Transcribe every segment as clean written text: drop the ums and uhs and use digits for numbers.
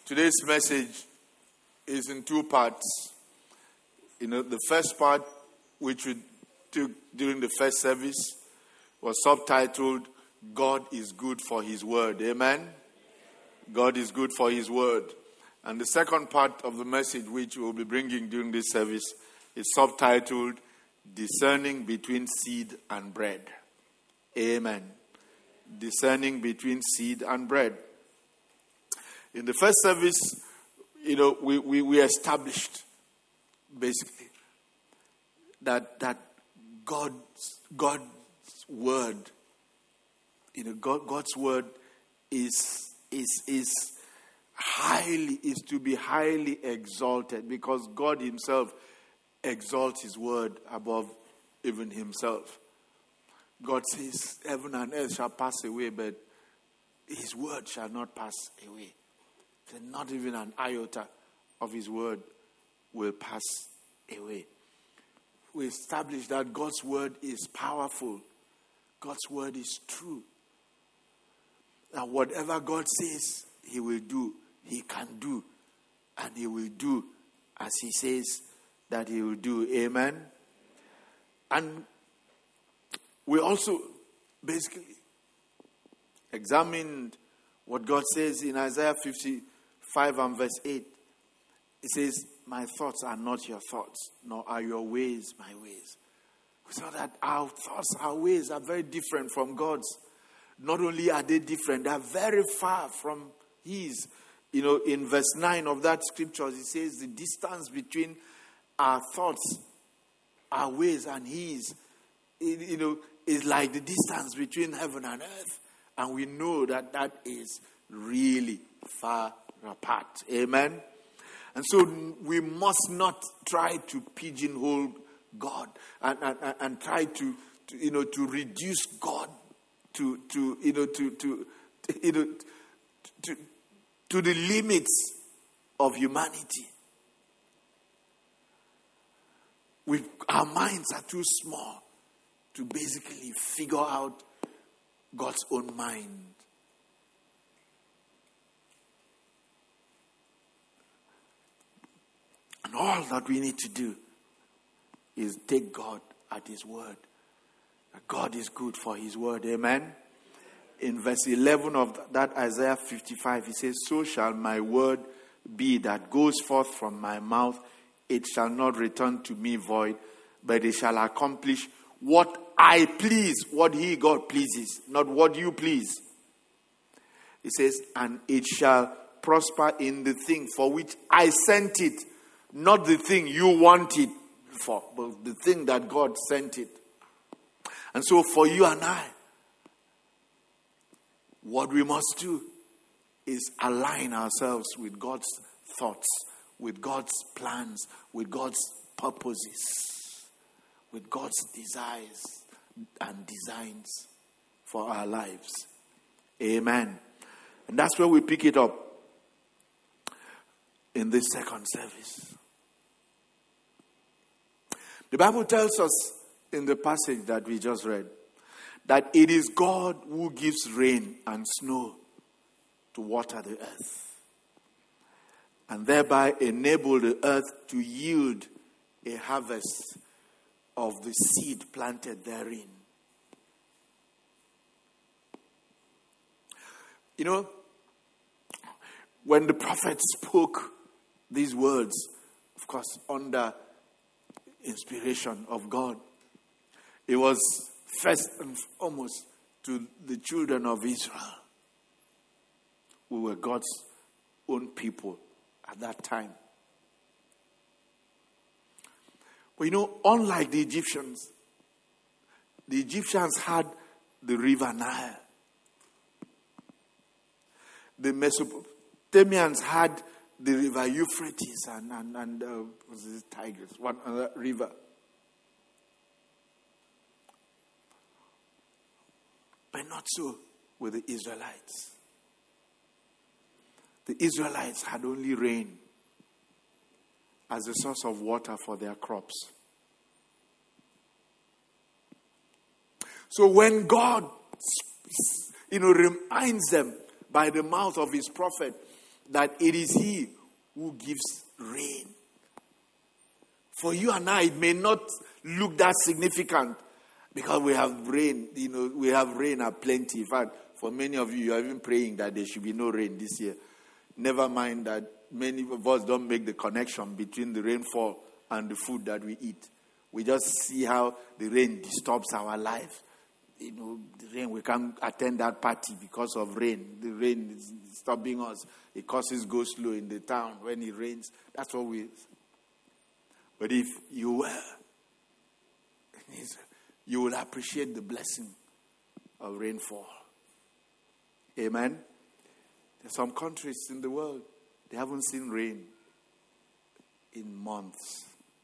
Today's message is in two parts. The first part, which we took during the first service, was subtitled, God is good for his word. Amen? God is good for his word. And the second part of the message, which we'll be bringing during this service, is subtitled, Discerning Between Seed and Bread. Amen. Discerning between seed and bread. In the first service, we established basically that God's word, God's word is to be highly exalted, because God himself exalts his word above even himself. God says, heaven and earth shall pass away, but his word shall not pass away. Not even an iota of his word will pass away. We established that God's word is powerful. God's word is true. That whatever God says he will do, he can do. And he will do as he says that he will do. Amen? And we also basically examined what God says in Isaiah 55 and verse 8. It says, my thoughts are not your thoughts, nor are your ways my ways. We saw that our thoughts, our ways are very different from God's. Not only are they different, they are very far from his. In verse 9 of that scripture, it says the distance between our thoughts, our ways and his, is like the distance between heaven and earth. And we know that is really far apart. Amen? And so we must not try to pigeonhole God and try to reduce God to the limits of humanity. Our minds are too small to basically figure out God's own mind. And all that we need to do is take God at his word. God is good for his word. Amen? In verse 11 of that Isaiah 55, he says, so shall my word be that goes forth from my mouth. It shall not return to me void, but it shall accomplish what I please, what he, God, pleases, not what you please. He says, and it shall prosper in the thing for which I sent it, not the thing you want it for, but the thing that God sent it. And so for you and I, what we must do is align ourselves with God's thoughts, with God's plans, with God's purposes, with God's desires and designs for our lives. Amen. And that's where we pick it up in this second service. The Bible tells us in the passage that we just read that it is God who gives rain and snow to water the earth and thereby enable the earth to yield a harvest of the seed planted therein. When the prophet spoke these words, of course, under inspiration of God, it was first and foremost to the children of Israel, who were God's own people at that time. But unlike the Egyptians had the river Nile. The Mesopotamians had the river Euphrates and was it Tigris, one other river. But not so with the Israelites. The Israelites had only rain as a source of water for their crops. So when God, reminds them by the mouth of his prophet that it is He who gives rain. For you and I, it may not look that significant because we have rain. We have rain at plenty. In fact, for many of you, you are even praying that there should be no rain this year. Never mind that many of us don't make the connection between the rainfall and the food that we eat. We just see how the rain disturbs our lives. The rain, we can't attend that party because of rain. The rain is disturbing us. It causes go slow in the town when it rains. That's what we... But if you were, you will appreciate the blessing of rainfall. Amen? There's some countries in the world, they haven't seen rain in months.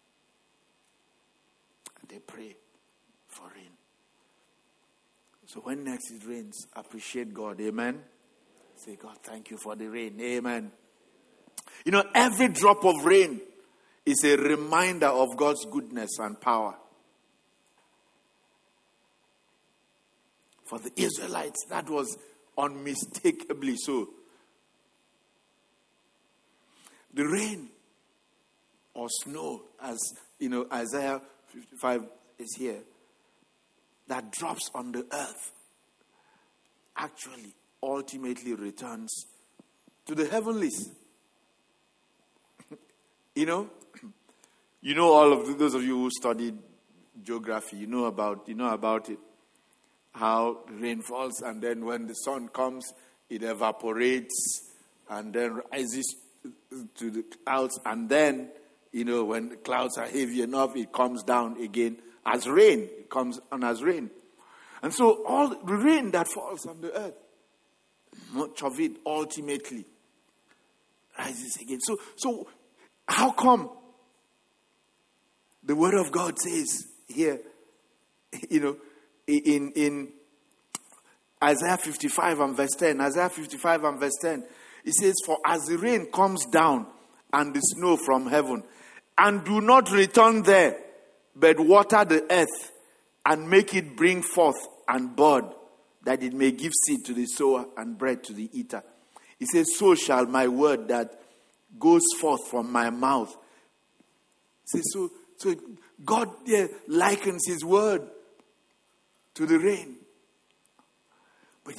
And they pray for rain. So when next it rains, appreciate God. Amen? Say, God, thank you for the rain. Amen. Every drop of rain is a reminder of God's goodness and power. For the Israelites, that was unmistakably so. The rain or snow, as Isaiah 55 is here, that drops on the earth actually ultimately returns to the heavenlies. All of those of you who studied geography, you know about it. How rain falls, and then when the sun comes, it evaporates and then rises to the clouds, and then when the clouds are heavy enough, it comes down again as rain. It comes on as rain. And so all the rain that falls on the earth, much of it ultimately rises again. So how come the Word of God says here, in Isaiah 55 and verse 10, it says, for as the rain comes down and the snow from heaven, and do not return there, but water the earth and make it bring forth and bud, that it may give seed to the sower and bread to the eater. He says, so shall my word that goes forth from my mouth. He says, so God likens His word to the rain. But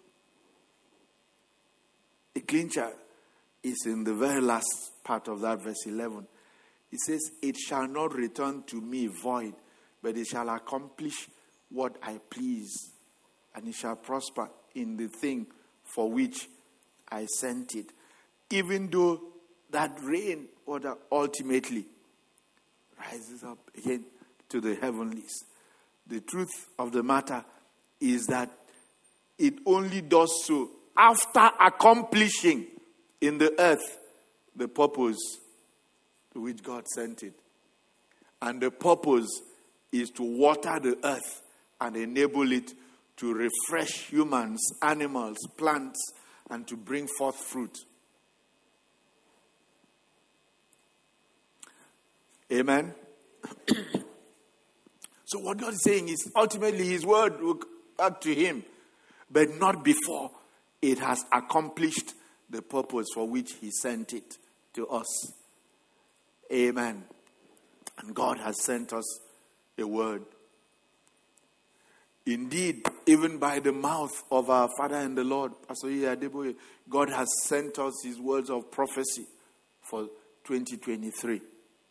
the clincher is in the very last part of that verse 11. It says, it shall not return to me void, but it shall accomplish what I please, and it shall prosper in the thing for which I sent it. Even though that rain water ultimately rises up again to the heavenlies. The truth of the matter is that it only does so after accomplishing in the earth the purpose to which God sent it. And the purpose is to water the earth and enable it to refresh humans, animals, plants, and to bring forth fruit. Amen? So what God is saying is ultimately His word will come back to Him, but not before it has accomplished the purpose for which He sent it to us. Amen. And God has sent us a word. Indeed, even by the mouth of our Father and the Lord, Pastor Adeboye, God has sent us His words of prophecy for 2023.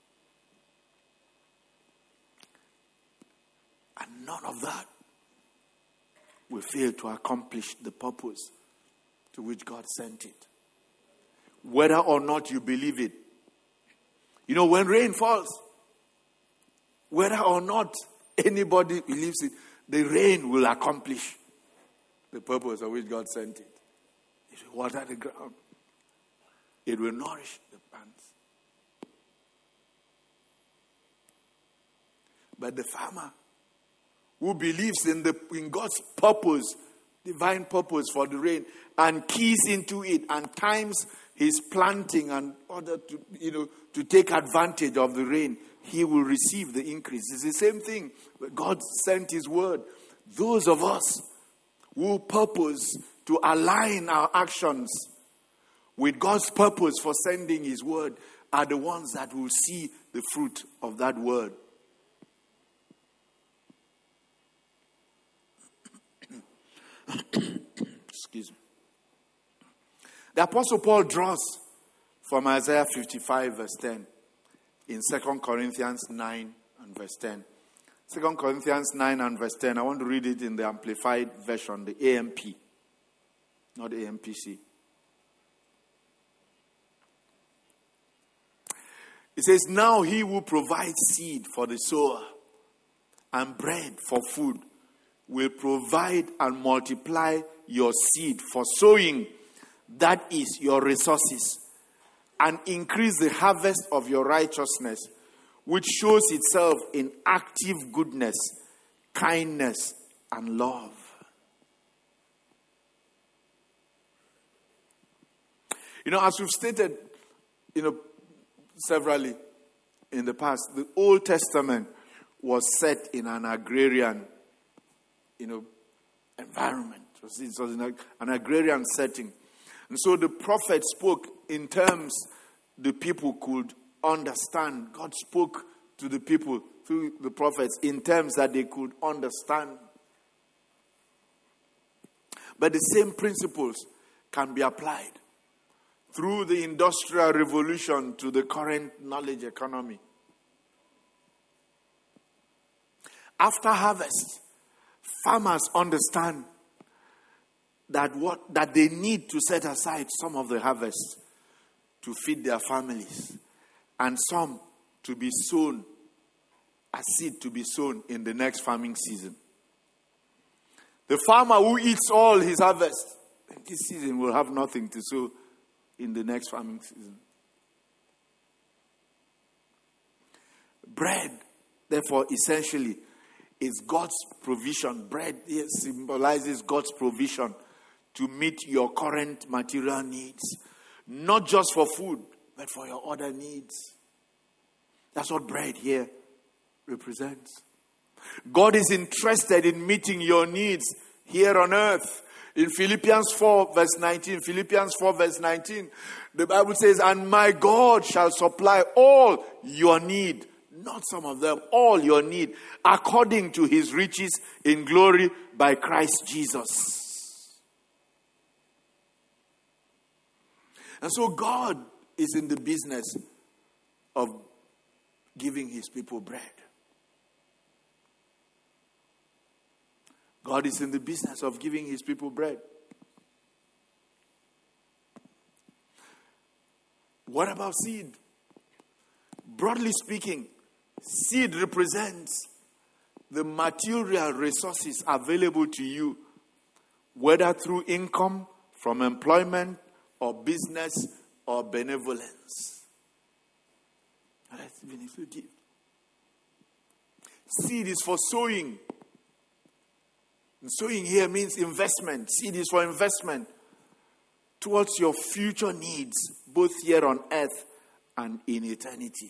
And none of that will fail to accomplish the purpose to which God sent it. Whether or not you believe it. When rain falls, whether or not anybody believes it, the rain will accomplish the purpose of which God sent it. It will water the ground. It will nourish the plants. But the farmer who believes in God's purpose, divine purpose for the rain, and keys into it and times his planting in order to take advantage of the rain, he will receive the increase. It's the same thing. God sent His word. Those of us who purpose to align our actions with God's purpose for sending his word are the ones that will see the fruit of that word. Excuse me. The Apostle Paul draws from Isaiah 55 verse 10 in 2 Corinthians 9 and verse 10. 2 Corinthians 9 and verse 10. I want to read it in the Amplified Version, the AMP, not the AMPC. It says, now he who provides seed for the sower and bread for food will provide and multiply your seed for sowing, that is your resources, and increase the harvest of your righteousness, which shows itself in active goodness, kindness, and love. As we've stated, severally in the past, the Old Testament was set in an agrarian, environment. It was in an agrarian setting. And so the prophet spoke in terms the people could understand. God spoke to the people through the prophets in terms that they could understand. But the same principles can be applied through the Industrial Revolution to the current knowledge economy. After harvest, farmers understand that they need to set aside some of the harvest to feed their families, and some to be sown, as seed to be sown in the next farming season. The farmer who eats all his harvest this season will have nothing to sow in the next farming season. Bread, therefore, essentially is God's provision. Bread symbolizes God's provision to meet your current material needs. Not just for food, but for your other needs. That's what bread here represents. God is interested in meeting your needs here on earth. In Philippians 4 verse 19, the Bible says, and my God shall supply all your need, not some of them, all your need, according to his riches in glory by Christ Jesus. And so God is in the business of giving his people bread. God is in the business of giving his people bread. What about seed? Broadly speaking, seed represents the material resources available to you, whether through income from employment or business or benevolence. That's even so deep. Seed is for sowing. And sowing here means investment. Seed is for investment towards your future needs, both here on earth and in eternity.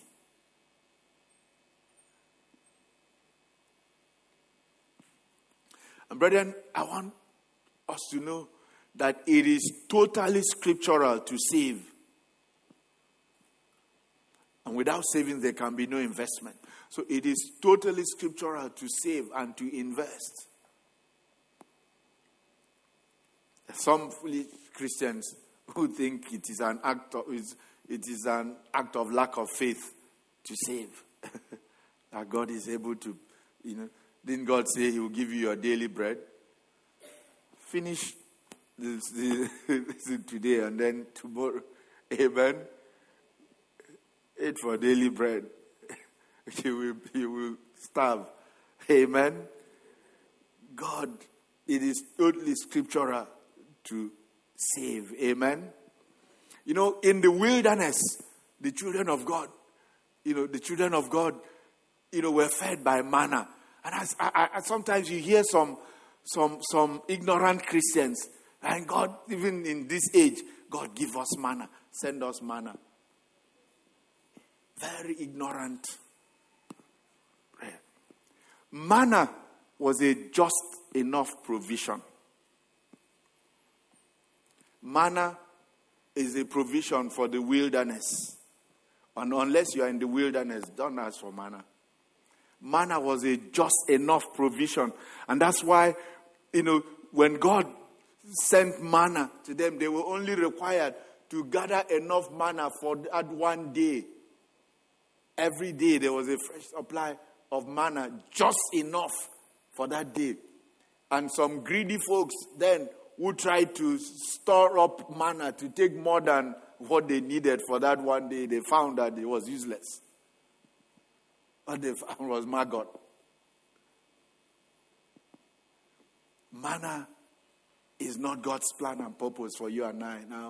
And brethren, I want us to know that it is totally scriptural to save. And without saving, there can be no investment. So it is totally scriptural to save and to invest. Some foolish Christians who think it is an act of lack of faith to save. That God is able to, didn't God say he will give you your daily bread? Finish this today and then tomorrow. Amen. Eat for daily bread. You will starve. Amen. God, it is totally scriptural to save. Amen. In the wilderness, the children of God, were fed by manna. And I sometimes you hear some ignorant Christians, and God, even in this age, God give us manna, send us manna. Very ignorant. Manna was a just enough provision. Manna is a provision for the wilderness. And unless you are in the wilderness, don't ask for manna. Manna was a just enough provision. And that's why, when God sent manna to them, they were only required to gather enough manna for that one day. Every day there was a fresh supply of manna, just enough for that day. And some greedy folks then who tried to store up manna to take more than what they needed for that one day, they found that it was useless. What they found was maggot. Manna is not God's plan and purpose for you and I now.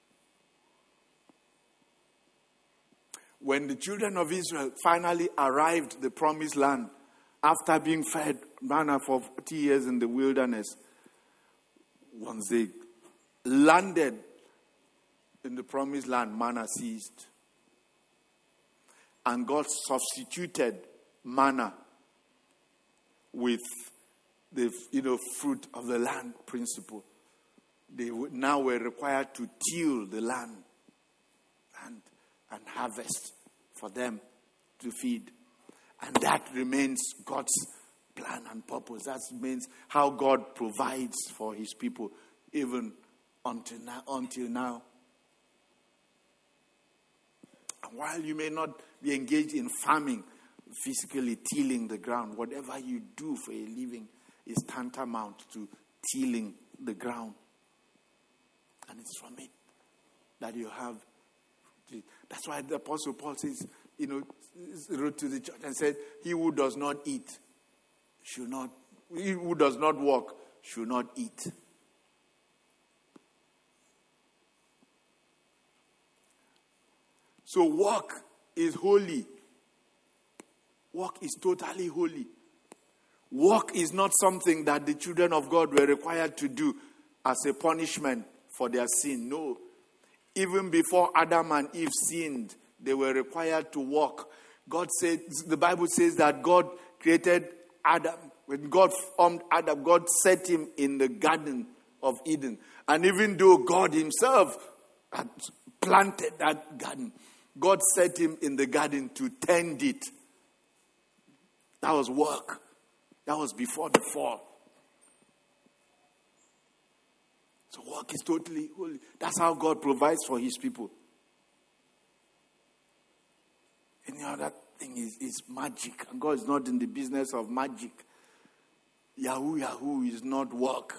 When the children of Israel finally arrived the promised land, after being fed manna for 40 years in the wilderness, once they landed in the promised land, manna ceased. And God substituted manna with the fruit of the land principle. They now were required to till the land and harvest for them to feed. And that remains God's plan and purpose. That means how God provides for his people even until now. And while you may not be engaged in farming, physically tilling the ground, whatever you do for a living is tantamount to tilling the ground. And it's from it that you have. That's why the Apostle Paul says, wrote to the church and said, he who does not eat should not, he who does not walk should not eat. So walk is holy. Walk is totally holy. Walk is not something that the children of God were required to do as a punishment for their sin. No. Even before Adam and Eve sinned, they were required to walk. God said, the Bible says that God created Adam. When God formed Adam, God set him in the Garden of Eden. And even though God himself had planted that garden, God set him in the garden to tend it. That was work. That was before the fall. So work is totally holy. That's how God provides for his people. Any other thing is magic. And God is not in the business of magic. Yahoo is not work.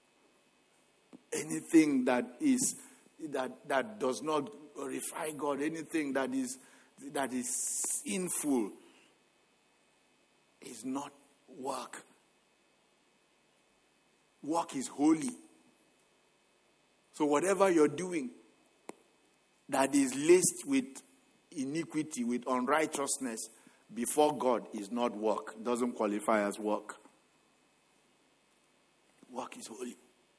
Anything that does not glorify God, anything that is sinful is not work. Work is holy. So whatever you're doing that is laced with iniquity, with unrighteousness before God is not work. It doesn't qualify as work. Work is holy.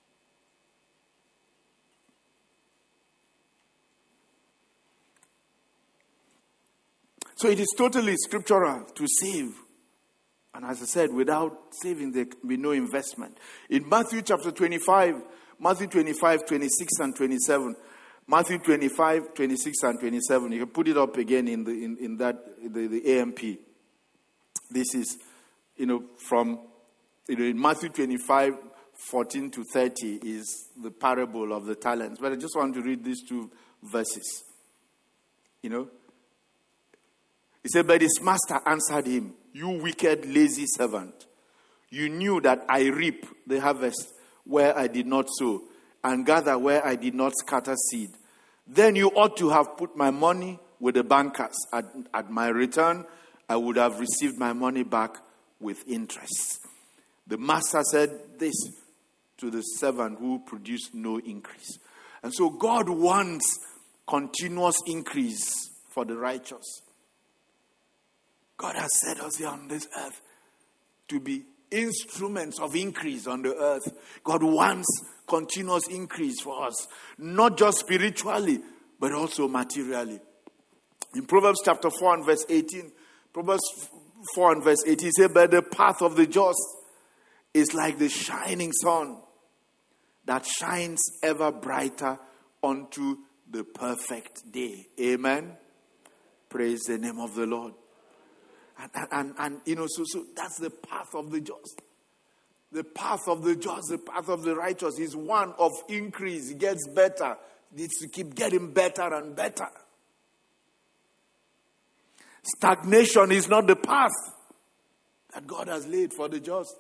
So it is totally scriptural to save. And as I said, without saving there can be no investment. In Matthew chapter 25, 26 and 27. Matthew 25, 26 and 27. You can put it up again in the AMP. This is, from in Matthew 25, 14 to 30 is the parable of the talents. But I just want to read these two verses. He said, but his master answered him, you wicked, lazy servant. You knew that I reap the harvest where I did not sow, and gather where I did not scatter seed. Then you ought to have put my money with the bankers. At my return, I would have received my money back with interest. The master said this to the servant who produced no increase. And so God wants continuous increase for the righteous. God has set us here on this earth to be instruments of increase on the earth. God wants continuous increase for us, not just spiritually, but also materially. In Proverbs chapter 4 and verse 18, Proverbs 4 and verse 18 says, but the path of the just is like the shining sun that shines ever brighter unto the perfect day. Amen. Praise the name of the Lord. And so that's the path of the just. The path of the just, the path of the righteous is one of increase. It gets better. It needs to keep getting better and better. Stagnation is not the path that God has laid for the just.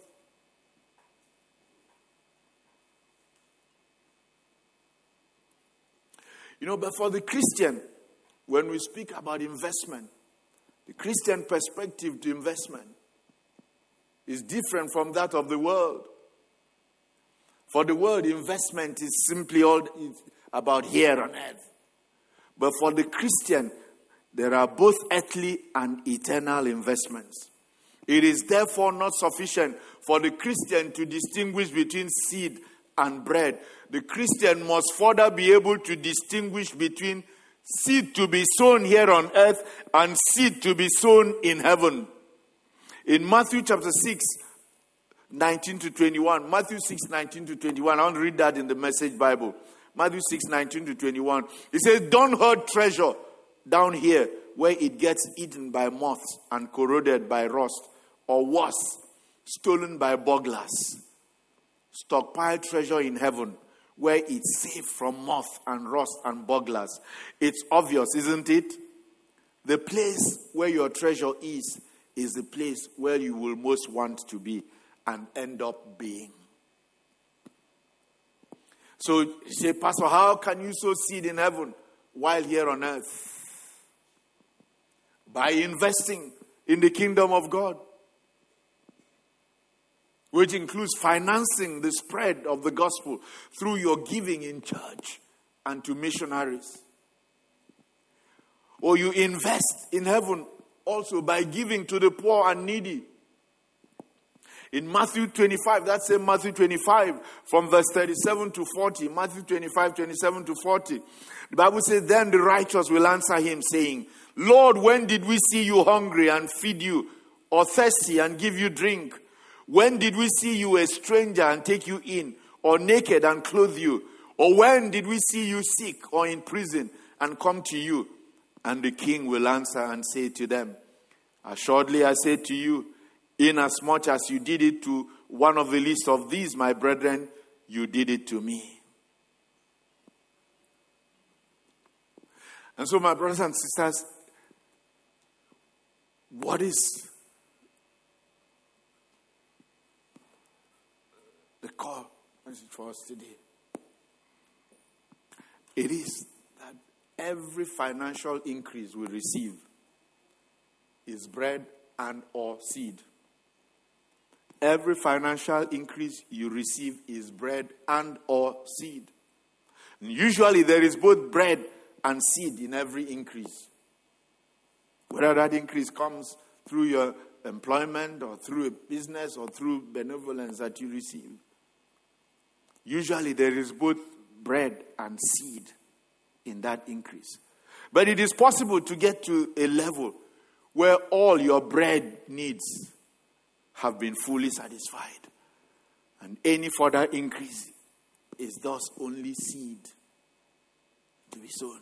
But for the Christian, when we speak about investment, the Christian perspective to investment is different from that of the world. For the world, investment is simply all about here on earth. But for the Christian, there are both earthly and eternal investments. It is therefore not sufficient for the Christian to distinguish between seed and bread. The Christian must further be able to distinguish between seed to be sown here on earth and seed to be sown in heaven. In Matthew chapter 6, 19 to 21, Matthew 6, 19 to 21, I want to read that in the Message Bible. Matthew 6, 19 to 21. It says, don't hoard treasure down here where it gets eaten by moths and corroded by rust, or worse, stolen by burglars. Stockpile treasure in heaven where it's safe from moth and rust and burglars. It's obvious, isn't it? The place where your treasure is the place where you will most want to be and end up being. So you say, Pastor, how can you sow seed in heaven while here on earth? By investing in the kingdom of God, which includes financing the spread of the gospel through your giving in church and to missionaries. Or you invest in heaven also by giving to the poor and needy. In Matthew 25, that's in Matthew 25, from verse 37 to 40. Matthew 25, 27 to 40. The Bible says, then the righteous will answer him, saying, Lord, when did we see you hungry and feed you, or thirsty and give you drink? When did we see you a stranger and take you in, or naked and clothe you? Or when did we see you sick or in prison and come to you? And the king will answer and say to them, assuredly I say to you, inasmuch as you did it to one of the least of these, my brethren, you did it to me. And so, my brothers and sisters, what is the core message for us today? It is that every financial increase we receive is bread and or seed. Every financial increase you receive is bread and or seed. And usually there is both bread and seed in every increase. Whether that increase comes through your employment or through a business or through benevolence that you receive. Usually there is both bread and seed in that increase. But it is possible to get to a level where all your bread needs have been fully satisfied. And any further increase is thus only seed to be sown.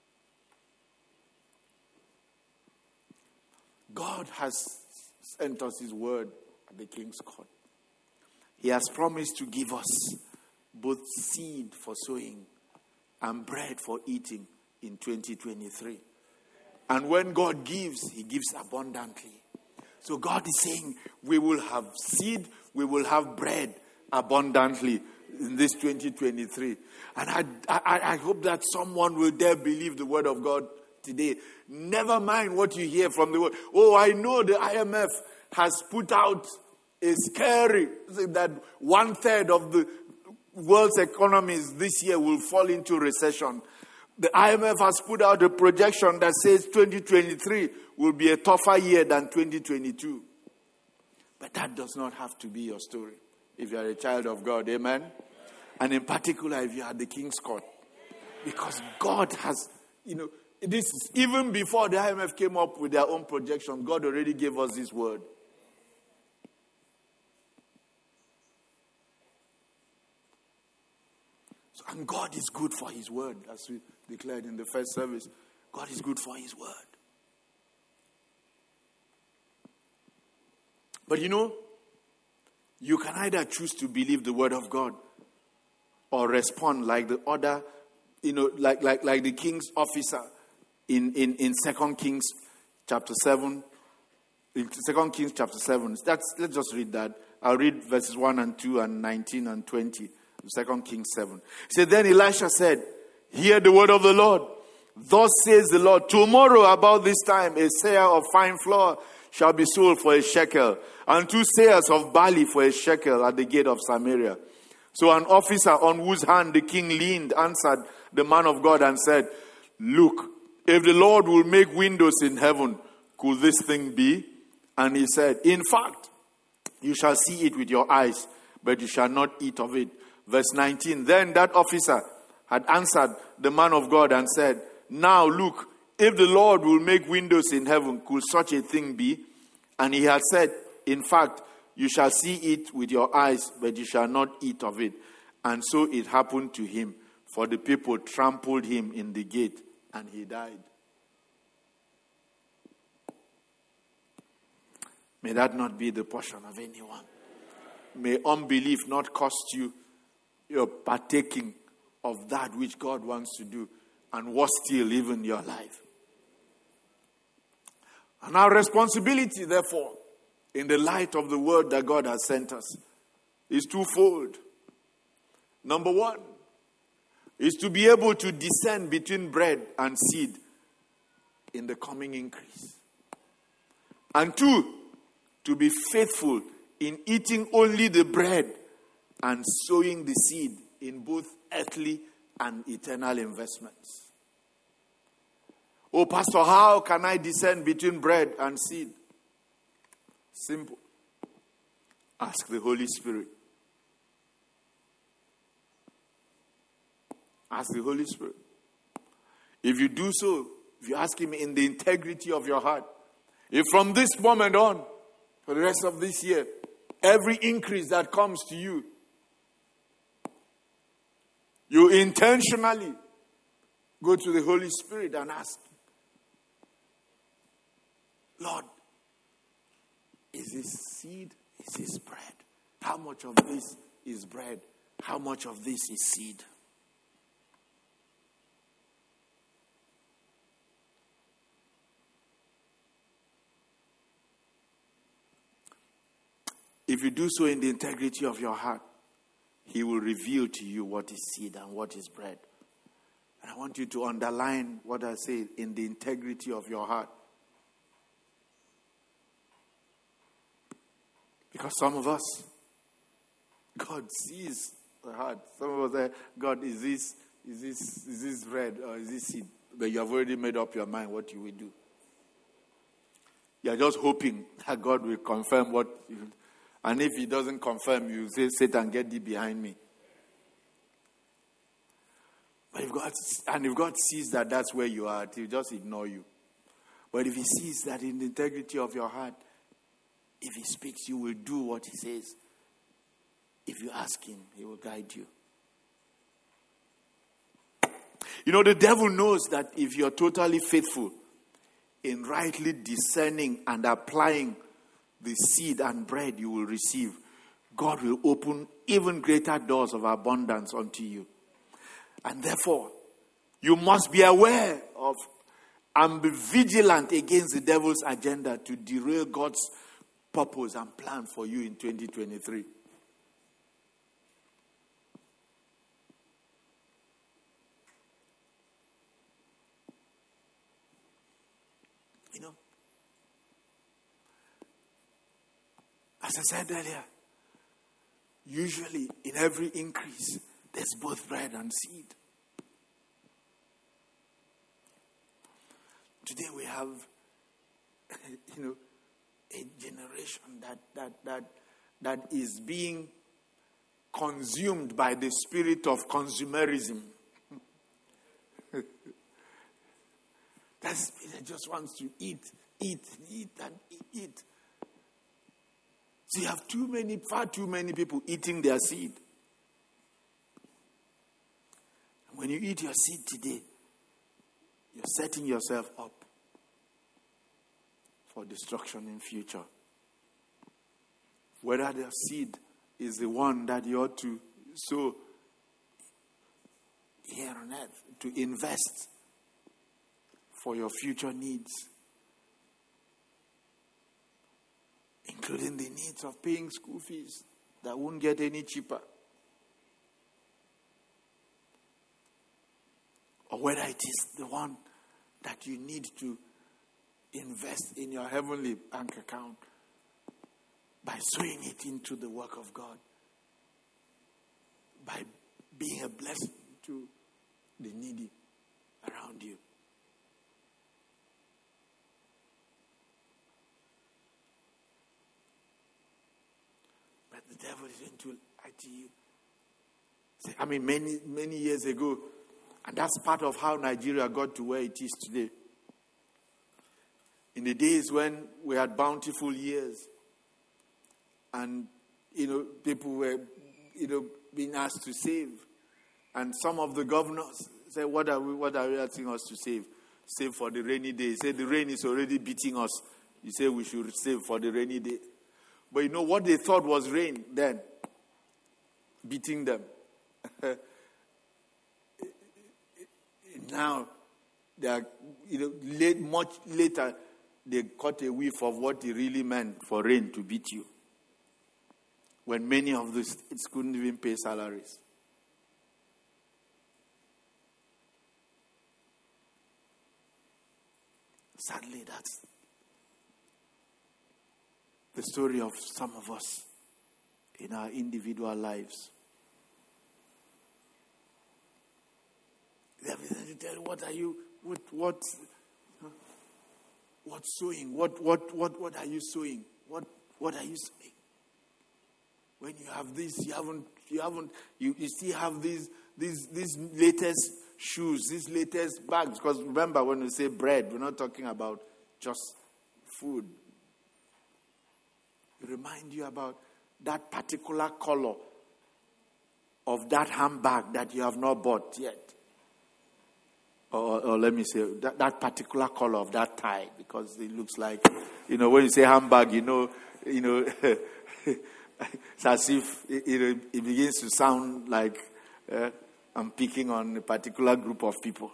God has sent us his word at the king's court. He has promised to give us both seed for sowing and bread for eating in 2023. And when God gives, he gives abundantly. So God is saying we will have seed, we will have bread abundantly in this 2023. And I hope that someone will dare believe the word of God today. Never mind what you hear from the world. Oh, I know the IMF has put out a scary that 1/3 of the world's economies this year will fall into recession. The IMF has put out a projection that says 2023 will be a tougher year than 2022. But that does not have to be your story if you are a child of God. Amen? And in particular, if you are the king's court. Because God has, this is even before the IMF came up with their own projection, God already gave us this word. So And God is good for his word, as we declared in the first service. God is good for his word. But you can either choose to believe the word of God or respond like the other, like the king's officer in 2 Kings chapter 7. In 2 Kings chapter 7. Let's just read that. I'll read verses 1 and 2 and 19 and 20. 2 Kings 7. It said, then Elisha said, hear the word of the Lord. Thus says the Lord, tomorrow about this time a seah of fine flour shall be sold for a shekel, and 2 seahs of barley for a shekel at the gate of Samaria. So an officer on whose hand the king leaned answered the man of God and said, look, if the Lord will make windows in heaven, could this thing be? And he said, in fact, you shall see it with your eyes, but you shall not eat of it. Verse 19, then that officer had answered the man of God and said, now look, if the Lord will make windows in heaven, could such a thing be? And he had said, in fact, you shall see it with your eyes, but you shall not eat of it. And so it happened to him, for the people trampled him in the gate, and he died. May that not be the portion of anyone. May unbelief not cost you your partaking of that which God wants to do, and worse still, even your life. And our responsibility, therefore, in the light of the word that God has sent us, is twofold. Number one is to be able to discern between bread and seed in the coming increase. And 2, to be faithful in eating only the bread and sowing the seed in both earthly and eternal investments. Oh, Pastor, how can I discern between bread and seed? Simple. Ask the Holy Spirit. Ask the Holy Spirit. If you do so, if you ask him in the integrity of your heart, if from this moment on, for the rest of this year, every increase that comes to you, you intentionally go to the Holy Spirit and ask, Lord, is this seed? Is this bread? How much of this is bread? How much of this is seed? If you do so in the integrity of your heart, he will reveal to you what is seed and what is bread. And I want you to underline what I say, in the integrity of your heart. Because some of us, God sees the heart. Some of us say, God, is this bread or is this seed? But you have already made up your mind what you will do. You are just hoping that God will confirm what you. And if he doesn't confirm, you say, Satan, get thee behind me. But if God sees that that's where you are, he'll just ignore you. But if he sees that in the integrity of your heart, if he speaks, you will do what he says. If you ask him, he will guide you. You know, the devil knows that if you're totally faithful in rightly discerning and applying the seed and bread you will receive, God will open even greater doors of abundance unto you. And therefore, you must be aware of and be vigilant against the devil's agenda to derail God's purpose and plan for you in 2023. You know, as I said earlier, usually in every increase, there's both bread and seed. Today we have, a generation that is being consumed by the spirit of consumerism. That spirit just wants to eat, and eat. So you have far too many people eating their seed. When you eat your seed today, you're setting yourself up for destruction in future. Whether the seed is the one that you ought to sow here on earth, to invest for your future needs, including the needs of paying school fees that won't get any cheaper. Or whether it is the one that you need to invest in your heavenly bank account by sowing it into the work of God, by being a blessing to the needy around you. But the devil is going to lie to you. Many years ago, and that's part of how Nigeria got to where it is today. In the days when we had bountiful years, and people were being asked to save, and some of the governors said, "What are you asking us to save? Save for the rainy day." He said, "The rain is already beating us. You say we should save for the rainy day." But you know what they thought was rain then? Beating them. Now, they are, much later, they caught a whiff of what it really meant for rain to beat you. When many of the states couldn't even pay salaries. Sadly, that's the story of some of us in our individual lives. They have to tell you, what sowing? What are you sowing? What are you sowing? When you have this, you still have these latest shoes, these latest bags. Because remember, when we say bread, we're not talking about just food. It reminds you about that particular color of that handbag that you have not bought yet. Or let me say, that particular color of that tie, because it looks like, when you say handbag, it's as if it begins to sound like I'm picking on a particular group of people.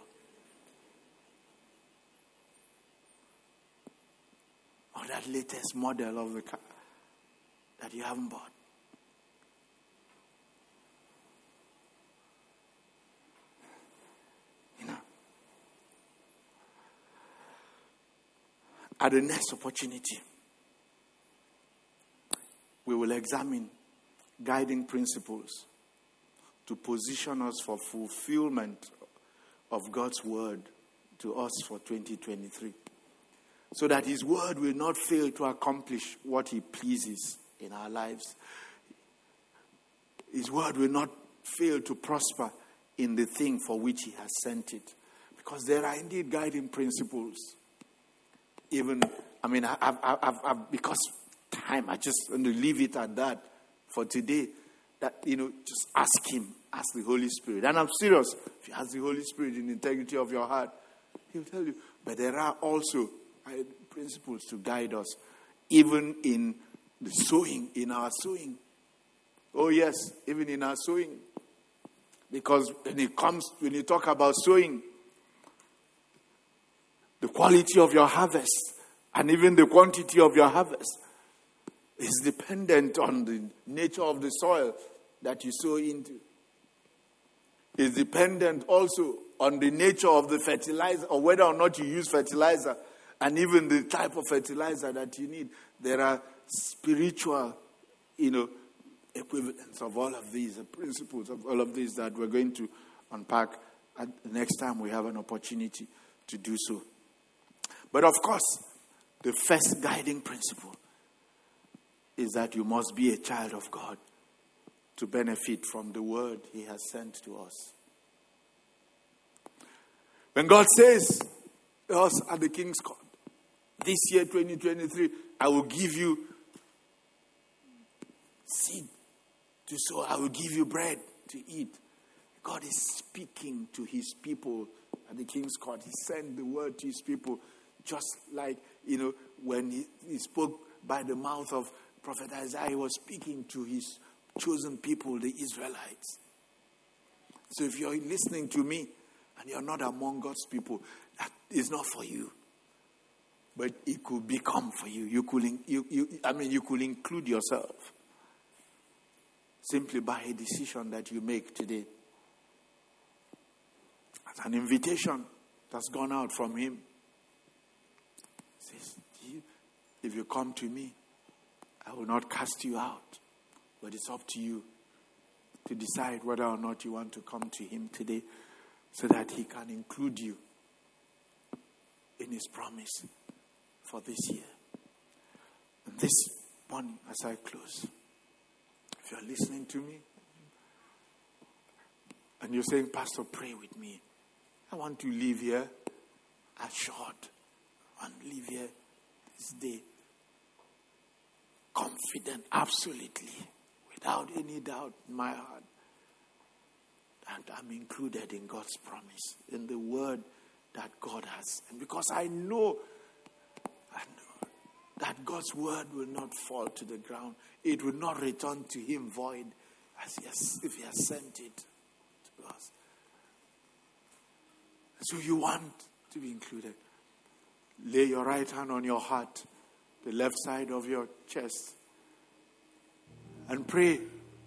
Or that latest model of the car that you haven't bought. At the next opportunity, we will examine guiding principles to position us for fulfillment of God's word to us for 2023. So that his word will not fail to accomplish what he pleases in our lives. His word will not fail to prosper in the thing for which he has sent it. Because there are indeed guiding principles. Because time, I just want to leave it at that for today. That, just ask him, ask the Holy Spirit. And I'm serious. If you ask the Holy Spirit in the integrity of your heart, he'll tell you. But there are also principles to guide us, even in the sowing, in our sowing. Oh yes, even in our sowing. Because when you talk about sowing, the quality of your harvest and even the quantity of your harvest is dependent on the nature of the soil that you sow into. It's dependent also on the nature of the fertilizer, or whether or not you use fertilizer, and even the type of fertilizer that you need. There are spiritual, equivalents of all of these, the principles of all of these that we're going to unpack at the next time we have an opportunity to do so. But of course, the first guiding principle is that you must be a child of God to benefit from the word he has sent to us. When God says to us at the King's Court, this year 2023, I will give you seed to sow, I will give you bread to eat. God is speaking to his people at the king's court. He sent the word to his people, just like, when he spoke by the mouth of Prophet Isaiah, he was speaking to his chosen people, the Israelites. So if you're listening to me and you're not among God's people, that is not for you. But it could become for you. You could include yourself simply by a decision that you make today. As an invitation that's gone out from him. He says, if you come to me, I will not cast you out. But it's up to you to decide whether or not you want to come to him today so that he can include you in his promise for this year. And this morning, as I close, if you're listening to me and you're saying, Pastor, pray with me. I want to live here assured. I want to live here this day confident, absolutely, without any doubt in my heart, that I'm included in God's promise, in the word that God has. And because I know that God's word will not fall to the ground. It will not return to him void if he has sent it to us. So you want to be included. Lay your right hand on your heart, the left side of your chest, and pray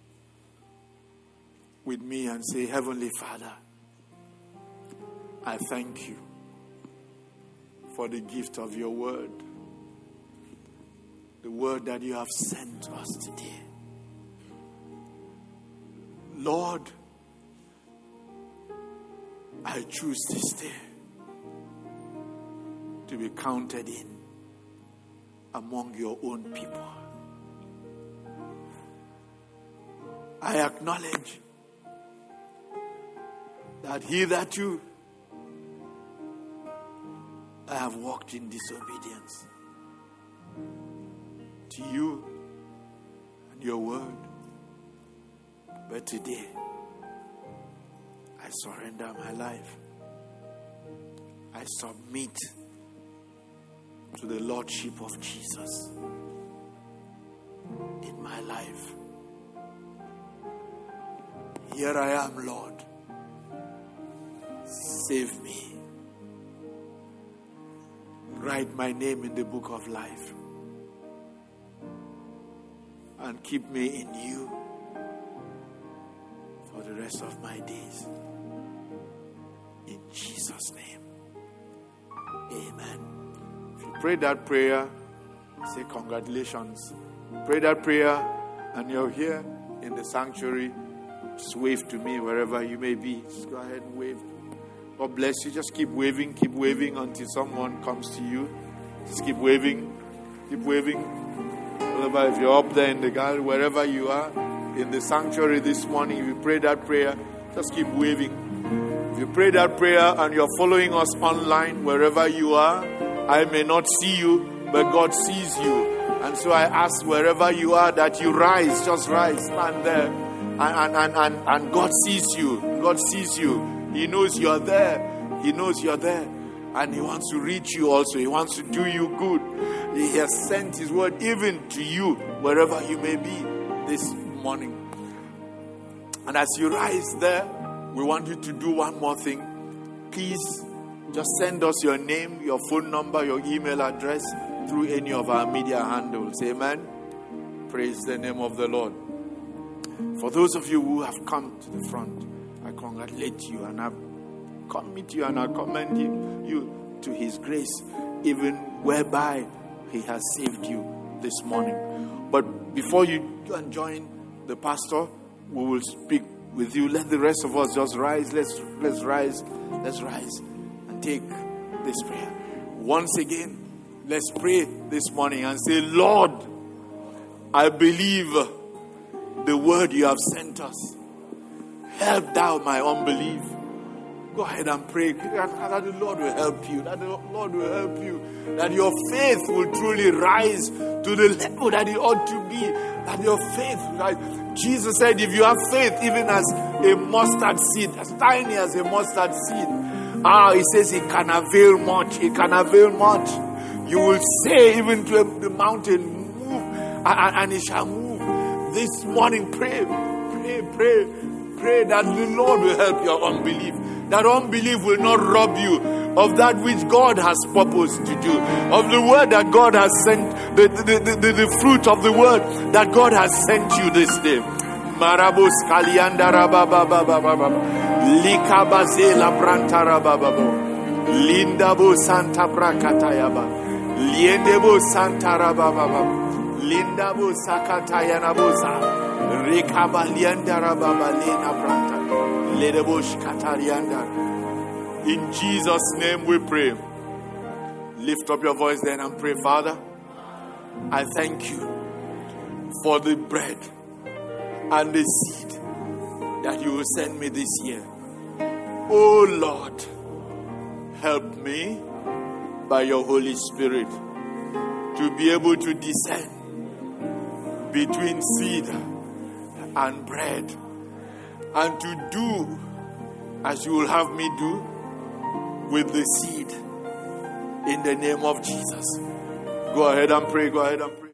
with me and say, Heavenly Father, I thank you for the gift of your word. The word that you have sent to us today. Lord, I choose this day to be counted in among your own people. I acknowledge that hitherto I have walked in disobedience to you and your word. But today, I surrender my life. I submit to the Lordship of Jesus in my life. Here I am, Lord. Save me. Write my name in the book of life. And keep me in you for the rest of my days. In Jesus' name. Amen. If you prayed that prayer, say congratulations. Pray that prayer and you're here in the sanctuary. Just wave to me wherever you may be. Just go ahead and wave. God bless you. Just keep waving until someone comes to you. Just keep waving. Keep waving. Whatever, if you're up there in the garden, wherever you are, in the sanctuary this morning, if you pray that prayer, just keep waving. If you pray that prayer and you're following us online, wherever you are, I may not see you, but God sees you. And so I ask wherever you are that you rise, just rise, stand there. And God sees you. God sees you. He knows you're there. He knows you're there. And he wants to reach you also. He wants to do you good. He has sent his word even to you, wherever you may be this morning. And as you rise there, we want you to do one more thing. Please just send us your name, your phone number, your email address through any of our media handles. Amen. Praise the name of the Lord. For those of you who have come to the front, I congratulate you and I commit you and I commend you to his grace, even whereby he has saved you this morning. But before you go and join the pastor, we will speak with you. Let the rest of us just rise. Let's rise. Let's rise and take this prayer. Once again, let's pray this morning and say, Lord, I believe the word you have sent us. Help thou my unbelief. Go ahead and pray that the Lord will help you. That the Lord will help you. That your faith will truly rise to the level that it ought to be. That your faith, like Jesus said, if you have faith even as a mustard seed, as tiny as a mustard seed, he says it can avail much. It can avail much. You will say even to the mountain, move, and it shall move. This morning, pray that the Lord will help your unbelief. That unbelief will not rob you of that which God has purposed to do, of the word that God has sent, the fruit of the word that God has sent you this day. Marabos kaliandara baba baba baba likabazela brantara baba lindabo santa brakatayaba liendebo santa baba lindabo sakatayana bosa rekabaliandara baba lena branta. In Jesus' name we pray. Lift up your voice then and pray. Father, I thank you for the bread and the seed that you will send me this year. Oh Lord, help me by your Holy Spirit to be able to discern between seed and bread, and to do as you will have me do with the seed in the name of Jesus. Go ahead and pray. Go ahead and pray.